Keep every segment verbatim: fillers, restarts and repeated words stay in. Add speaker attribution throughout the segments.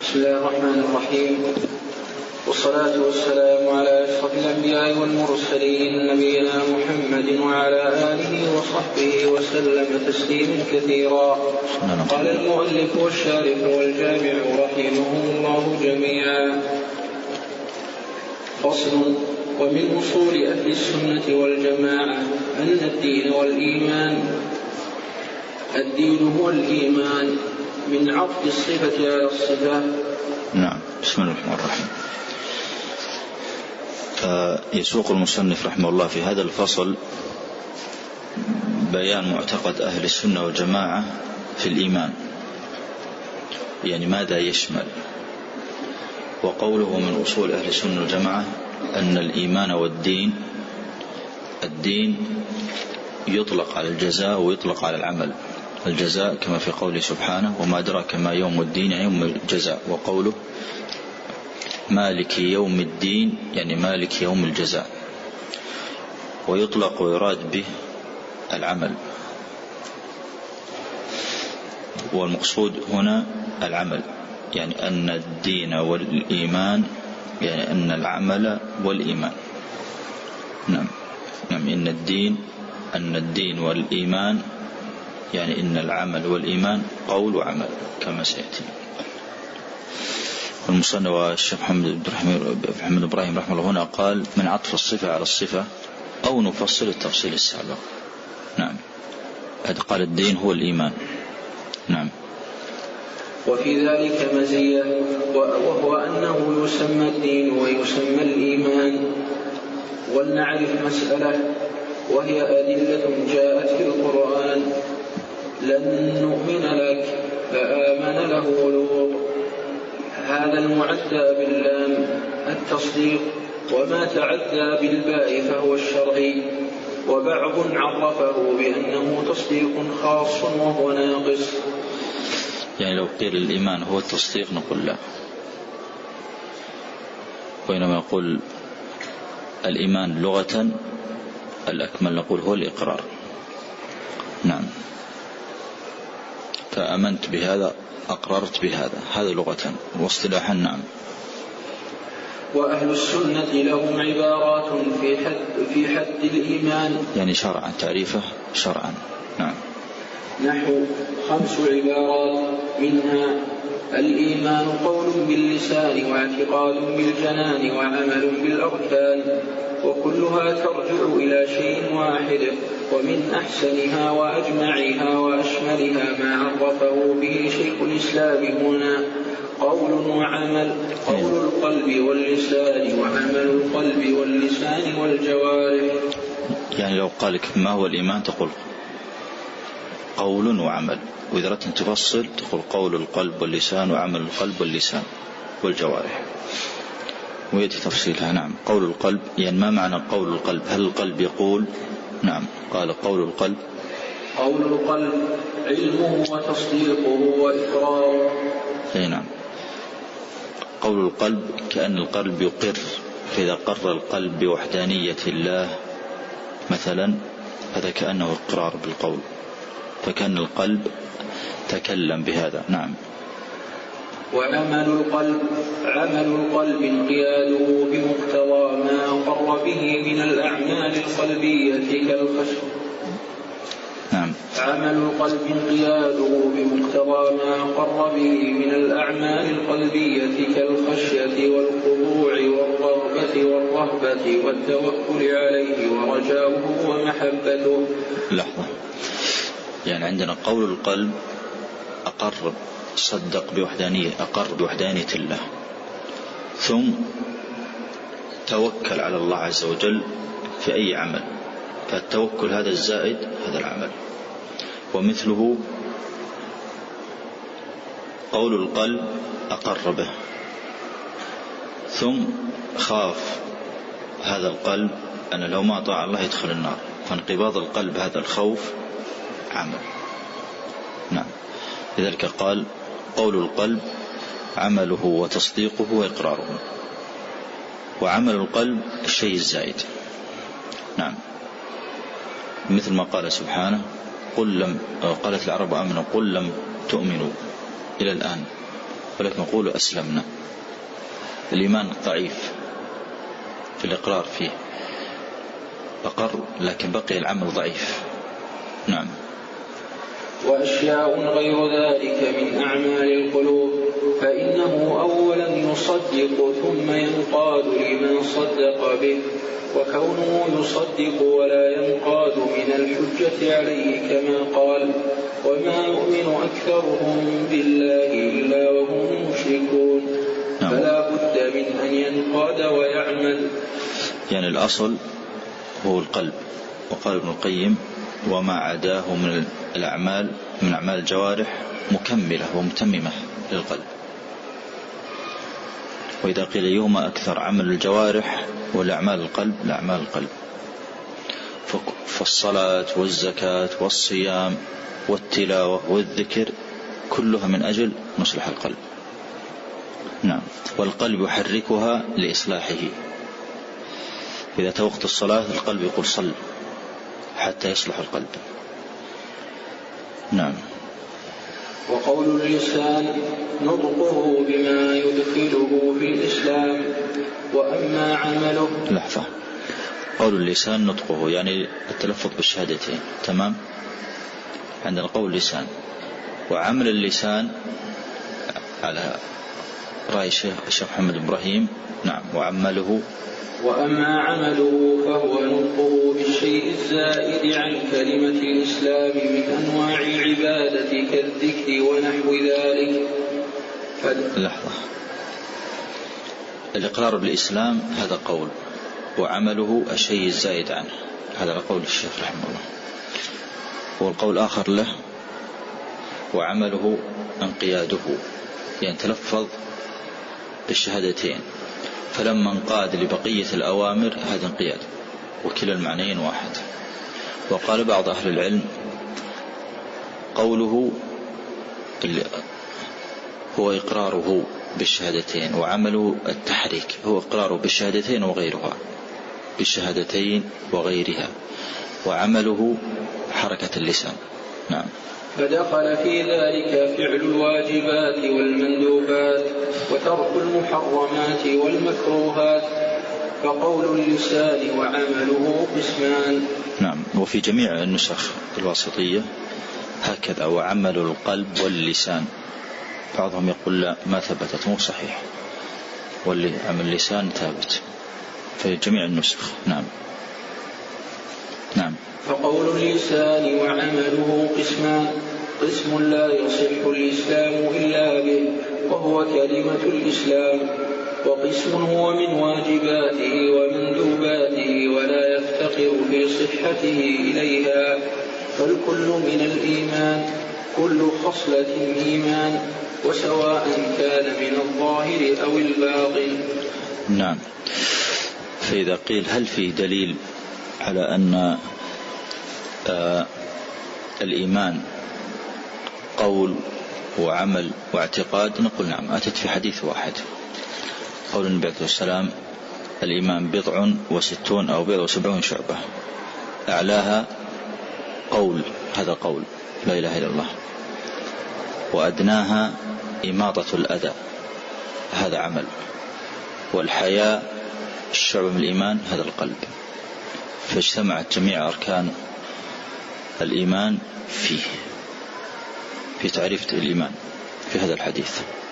Speaker 1: بسم الله الرحمن الرحيم، والصلاة والسلام على أشرف الأنبياء والمرسلين نبينا محمد وعلى آله وصحبه وسلم تسليما كثيرا. قال المؤلف والشارح والجامع رحمهم الله جميعا: فصل. ومن أصول أهل السنة والجماعة أن الدين والإيمان الدين هو الإيمان من عطف الصفة على الصفة.
Speaker 2: نعم. بسم الله الرحمن الرحيم. يسوق المصنف رحمه الله في هذا الفصل بيان معتقد أهل السنة والجماعة في الإيمان، يعني ماذا يشمل. وقوله من أصول أهل السنة والجماعة أن الإيمان والدين، الدين يطلق على الجزاء ويطلق على العمل. الجزاء كما في قوله سبحانه: وما أدراك ما يوم الدين، يوم الجزاء. وقوله مالك يوم الدين، يعني مالك يوم الجزاء. ويطلق ويراد به العمل، والمقصود هنا العمل، يعني أن الدين والإيمان، يعني أن العمل والإيمان. نعم نعم إن الدين أن الدين والإيمان، يعني إن العمل والإيمان قول وعمل كما سيأتي. المصنف والشيخ محمد بن إبراهيم رحمه الله هنا قال: من عطف الصفة على الصفة، أو نفصل التفصيل السابق. نعم. هذا قال الدين هو الإيمان. نعم.
Speaker 1: وفي ذلك مزية، وهو أنه يسمى الدين ويسمى الإيمان. ولنعرف مسألة، وهي أدلة جاءت في القرآن: لن نؤمن لك فآمن له لوط. هذا المعدى باللام التصديق، وما تعدى بالباء فهو الشرعي. وبعض عرفه بأنه تصديق خاص وهو ناقص.
Speaker 2: يعني لو قيل الإيمان هو التصديق نقول لا، وإنما يقول الإيمان لغة الأكمل نقول هو الإقرار. نعم. فأمنت بهذا، أقررت بهذا، هذا لغة. واصطلاحا نعم.
Speaker 1: وأهل السنة لهم عبارات في حد, في حد الإيمان،
Speaker 2: يعني شرعا، تعريفه شرعا. نعم.
Speaker 1: نحو خمس عبارات، منها: الإيمان قول باللسان واعتقاد بالجنان وعمل بالأركان، وكلها ترجع إلى شيء واحد. ومن أحسنها وأجمعها وأشملها ما عرفه به شيخ الإسلام هنا: قول وعمل، قول القلب واللسان، وعمل القلب واللسان والجوارح.
Speaker 2: يعني لو قالك ما هو الإيمان تقول قول وعمل، وإذا أردت أن تفصل تقول قول القلب واللسان وعمل القلب واللسان والجوارح، ويأتي تفصيلها. نعم. قول القلب، يعني ما معنى قول القلب؟ هل القلب يقول؟ نعم. قال قول القلب
Speaker 1: قول القلب علمه وتصديقه وإقراره.
Speaker 2: أي نعم. قول القلب كأن القلب يقر، فإذا قر القلب بوحدانية الله مثلا هذا كأنه إقرار بالقول، فكان القلب تكلم بهذا. نعم.
Speaker 1: وعمل القلب عمل القلب انقياده بمقتضى ما أقر به من الأعمال القلبية كالخشية.
Speaker 2: نعم.
Speaker 1: عمل القلب انقياده بمقتضى ما أقر به من الأعمال القلبية كالخشية والخضوع والرغبة والرهبة والتوكل عليه ورجاؤه ومحبته.
Speaker 2: لحظة، يعني عندنا قول القلب أقر، صدق بوحدانية، أقر بوحدانية الله، ثم توكل على الله عز وجل في أي عمل، فالتوكل هذا الزائد هذا العمل. ومثله قول القلب أقر به، ثم خاف هذا القلب أن لو ما طاع الله يدخل النار، فانقباض القلب هذا الخوف عمل. نعم. لذلك قال قول القلب عمله وتصديقه وإقراره، وعمل القلب الشيء الزائد. نعم. مثل ما قال سبحانه: قل لم قالت العرب آمنوا قل لم تؤمنوا إلى الآن، ولكن نقول أسلمنا. الإيمان ضعيف في الإقرار فيه، أقر لكن بقي العمل ضعيف. نعم.
Speaker 1: وأشياء غير ذلك من أعمال القلوب فإنه أولا يصدق ثم ينقاد لمن صدق به، وكونه يصدق ولا ينقاد من الحجة عليه كما قال: وما يؤمن أكثرهم بالله إلا وهم مشركون. نعم. فلا بد من أن ينقاد ويعمل.
Speaker 2: يعني الأصل هو القلب. وقال ابن القيم: وما عداه من الأعمال من أعمال الجوارح مكملة ومتممة للقلب. وإذا قيل أيهما أكثر، عمل الجوارح ولا أعمال القلب؟ لأعمال القلب. فالصلاة والزكاة والصيام والتلاوة والذكر كلها من أجل مصلح القلب. نعم. والقلب يحركها لإصلاحه. إذا توقت الصلاة القلب يقول صل حتى يصلح القلب. نعم.
Speaker 1: وقول اللسان نطقه بما يدخله في الإسلام، وأما عمله.
Speaker 2: لحظة. قول اللسان نطقه يعني التلفظ بالشهادتين، تمام. عندنا قول اللسان، وعمل اللسان على رأي الشيخ محمد إبراهيم. نعم. وعمله
Speaker 1: وأما عمله فهو نطقه بالشيء الزائد عن كلمة الإسلام من أنواع العبادة كالذكر ونحو ذلك.
Speaker 2: لحظة. الإقرار بالإسلام هذا قول، وعمله الشيء الزائد عنه هذا قول الشيخ رحمه الله. والقول آخر له وعمله انقياده، يعني تلفظ بالشهادتين فلما انقاد لبقية الأوامر هذا انقياد، وكلا المعنيين واحد. وقال بعض أهل العلم قوله هو إقراره بالشهادتين، وعمله التحريك، هو إقراره بالشهادتين وغيرها، بالشهادتين وغيرها، وعمله حركة اللسان. نعم.
Speaker 1: فدخل في ذلك فعل الواجبات والمندوبات وترك المحرمات والمكروهات، فقول اللسان وعمله قسمان.
Speaker 2: نعم. وفي جميع النسخ الواسطية هكذا، وعمل القلب واللسان. بعضهم يقول لا ما ثبتت، مو صحيح، واللي عمل اللسان ثابت في جميع النسخ. نعم. نعم.
Speaker 1: فقول اللسان وعمله قسمان: قسم لا يصح الإسلام إلا به وهو كلمة الإسلام، وقسم هو من واجباته ومندوباته ولا يفتقر في صحته إليها، فالكل من الإيمان، كل خصلة إيمان، وسواء كان من الظاهر أو الباطن.
Speaker 2: نعم. فإذا قيل هل في دليل على أن آه الإيمان قول وعمل واعتقاد؟ نقول نعم، أتت في حديث واحد، قول النبي عليه السلام: الإيمان بضع وستون أو بضع وسبعون شعبة، أعلاها قول، هذا قول لا إله إلا الله، وأدناها إماطة الأذى، هذا عمل، والحياء الشعب من الإيمان، هذا القلب. فاجتمعت جميع أركان الإيمان فيه، في تعريف الإيمان في هذا الحديث.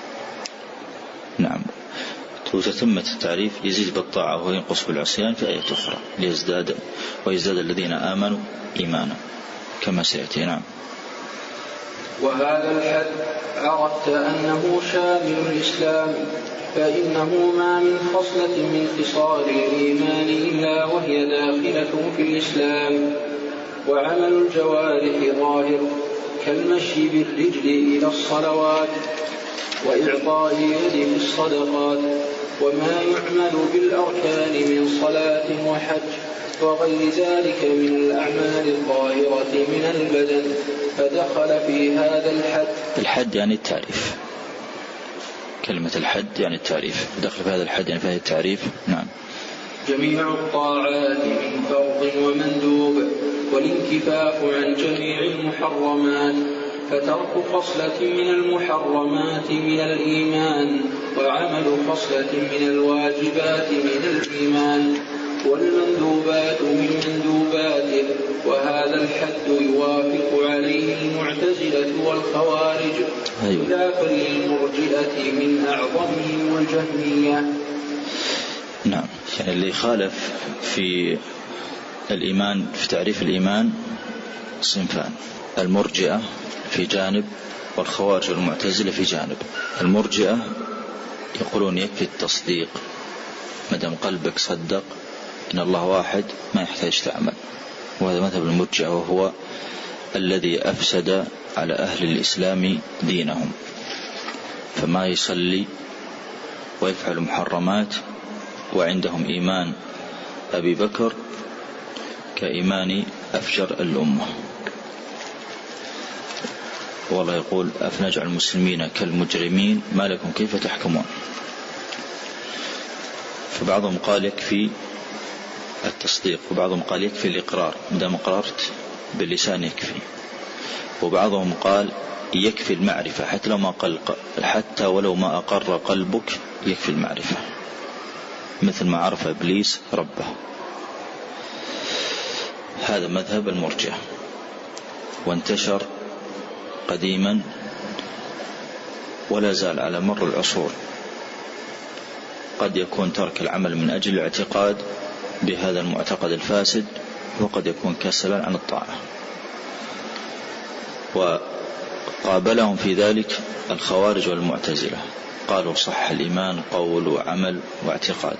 Speaker 2: نعم. وتتمة التعريف: يزيد بالطاعة وينقص بالعصيان، في آية أخرى: ليزداد ويزداد الذين آمنوا إيمانا، كما سيأتي. نعم.
Speaker 1: وهذا الحد عرفت أنه شامل الإسلام، فإنه ما من خصلة من خصال الإيمان إلا وهي داخلة في الإسلام. وعمل الجوارح ظاهر كالمشي بالرجل إلى الصلوات، وإعطاء اليد في الصدقات، وما يعمل بالأركان من صلاة وحج وغير ذلك من الأعمال الظاهرة من البدن، فدخل في هذا الحد.
Speaker 2: الحد يعني التعريف، كلمة الحد يعني التعريف، دخل في هذا الحد يعني في هذا التعريف. نعم.
Speaker 1: جميع الطاعات من فرض ومندوب، والانكفاف عن جميع المحرمات، فترك خصلة من المحرمات من الإيمان، وعمل خصلة من الواجبات من الإيمان، والمندوبات من مندوباته. وهذا الحد يوافق عليه المعتزلة والخوارج خلافا للمرجئة من أعظمهم الجهمية.
Speaker 2: نعم، يعني اللي خالف في الإيمان في تعريف الإيمان صنفان: المرجئة في جانب والخوارج والمعتزلة في جانب. المرجئة يقولون يكفي التصديق، مدام قلبك صدق إن الله واحد ما يحتاج تعمل، وهذا مذهب المرجئة، وهو الذي أفسد على أهل الإسلام دينهم، فما يصلي ويفعل محرمات وعندهم إيمان أبي بكر كإيمان أفجر الأمة. والله يقول: أفنجعل المسلمين كالمجرمين ما لكم كيف تحكمون. فبعضهم قال يكفي التصديق، وبعضهم قال يكفي الإقرار، مدام أقررت باللسان يكفي، وبعضهم قال يكفي المعرفة حتى لو ما قل حتى ولو ما أقر قلبك يكفي المعرفة، مثل ما عرف إبليس ربه. هذا مذهب المرجئة، وانتشر قديما ولا زال على مر العصور. قد يكون ترك العمل من أجل الاعتقاد بهذا المعتقد الفاسد، وقد يكون كسلا عن الطاعة. وقابلهم في ذلك الخوارج والمعتزلة، قالوا صح الإيمان قول وعمل واعتقاد،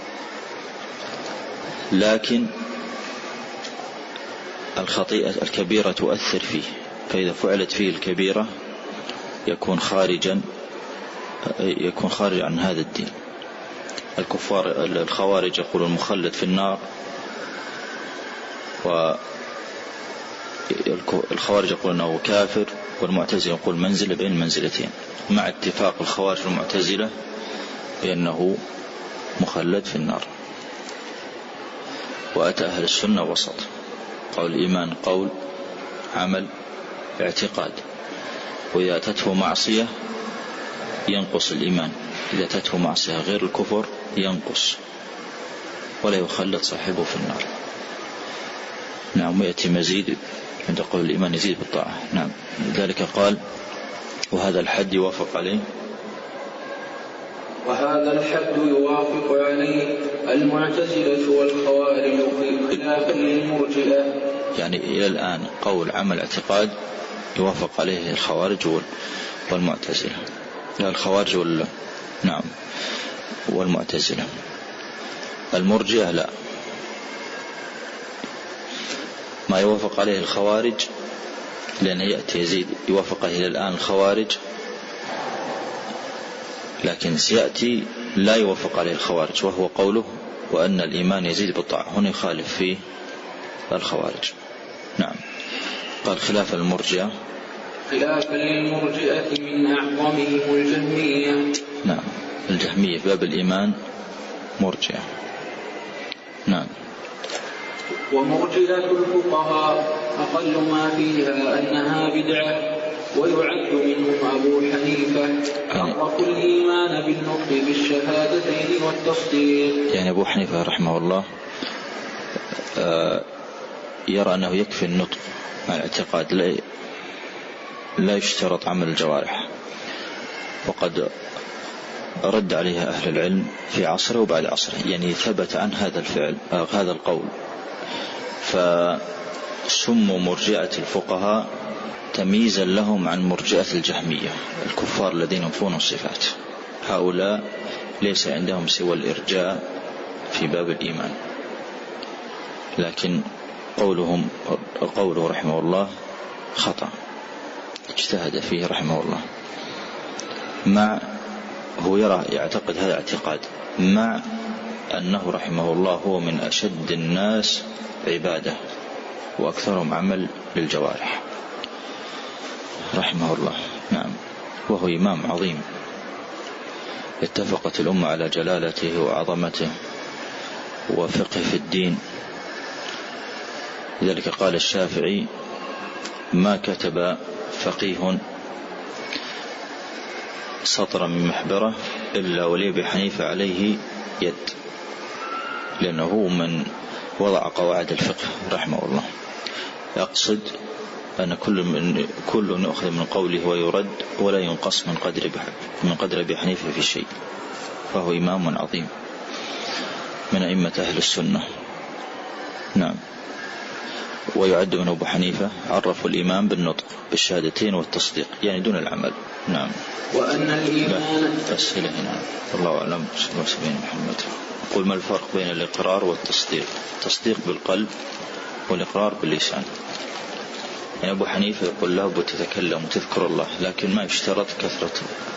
Speaker 2: لكن الخطيئة الكبيرة تؤثر فيه، فإذا فعلت فيه الكبيرة يكون خارجا يكون خارج عن هذا الدين. الكفار الخوارج يقولون مخلد في النار، والخوارج يقولون أنه كافر، والمعتزلة يقول منزلة بين منزلتين، مع اتفاق الخوارج والمعتزلة بأنه مخلد في النار. وأتى أهل السنة وسط، قول الإيمان قول عمل اعتقاد، وإذا أتته معصية ينقص الإيمان، إذا أتته معصية غير الكفر ينقص ولا يخلد صاحبه في النار. نعم، ويأتي مزيد عند قول الإيمان يزيد بالطاعة. نعم، لذلك قال: وهذا الحد يوافق عليه
Speaker 1: وهذا الحد يوافق عليه المعتزلة والخوارج خلافا للمرجئة.
Speaker 2: يعني إلى الآن قول عمل اعتقاد يوافق عليه الخوارج والمعتزلة، لا الخوارج وال... نعم والمعتزلة. المرجئة لا، ما يوافق عليه الخوارج لأن يأتي يزيد يوافق عليه إلى الآن الخوارج، لكن سيأتي لا يوافق عليه الخوارج، وهو قوله وأن الإيمان يزيد بالطاعة، هنا يخالف فيه الخوارج. نعم، قال خلاف المرجئة
Speaker 1: خلافا للمرجئة من أعظمهم الجهمية.
Speaker 2: نعم، الجهمية في باب الإيمان مرجئة. نعم.
Speaker 1: ومرجئة الفقهاء أقل ما فيها أنها بدعة، ويعد منهم أبو حنيفة حرف الإيمان بالنطق بالشهادتين والتصديق.
Speaker 2: يعني أبو حنيفة رحمه الله يرى أنه يكفي النطق مع الاعتقاد، لا لا يشترط عمل الجوارح، وقد رد عليها أهل العلم في عصره وبعد عصره، يعني ثبت عن هذا الفعل هذا القول. فسموا مرجئة الفقهاء تمييزا لهم عن مرجئة الجهمية الكفار الذين ينفون الصفات. هؤلاء ليس عندهم سوى الإرجاء في باب الإيمان، لكن قولهم قوله رحمه الله خطأ، اجتهد فيه رحمه الله، مع هو يرى يعتقد هذا اعتقاد، مع أنه رحمه الله هو من أشد الناس عبادة وأكثرهم عمل للجوارح رحمه الله. نعم، وهو إمام عظيم اتفقت الأمة على جلالته وعظمته وفقه في الدين. لذلك قال الشافعي: ما كتب فقيه سطرا من محبرة إلا ولأبي حنيفة عليه يد، لأنه من وضع قواعد الفقه رحمه الله. يقصد أن كل من كل يؤخذ من قوله ويرد ولا ينقص من قدر من قدر أبي حنيفة في شيء، فهو إمام عظيم من أئمة أهل السنة. نعم. ويعد من أبو حنيفة عرفوا الإمام بالنطق بالشهادتين والتصديق، يعني دون العمل. نعم.
Speaker 1: وأن الإيمان
Speaker 2: أسئلة هنا. الله أعلم. صلى الله عليه وسلم محمد. قل ما الفرق بين الإقرار والتصديق؟ التصديق بالقلب والإقرار باللسان. يعني أبو حنيفة يقول له بتتكلم وتذكر الله، لكن ما يشترط كثرة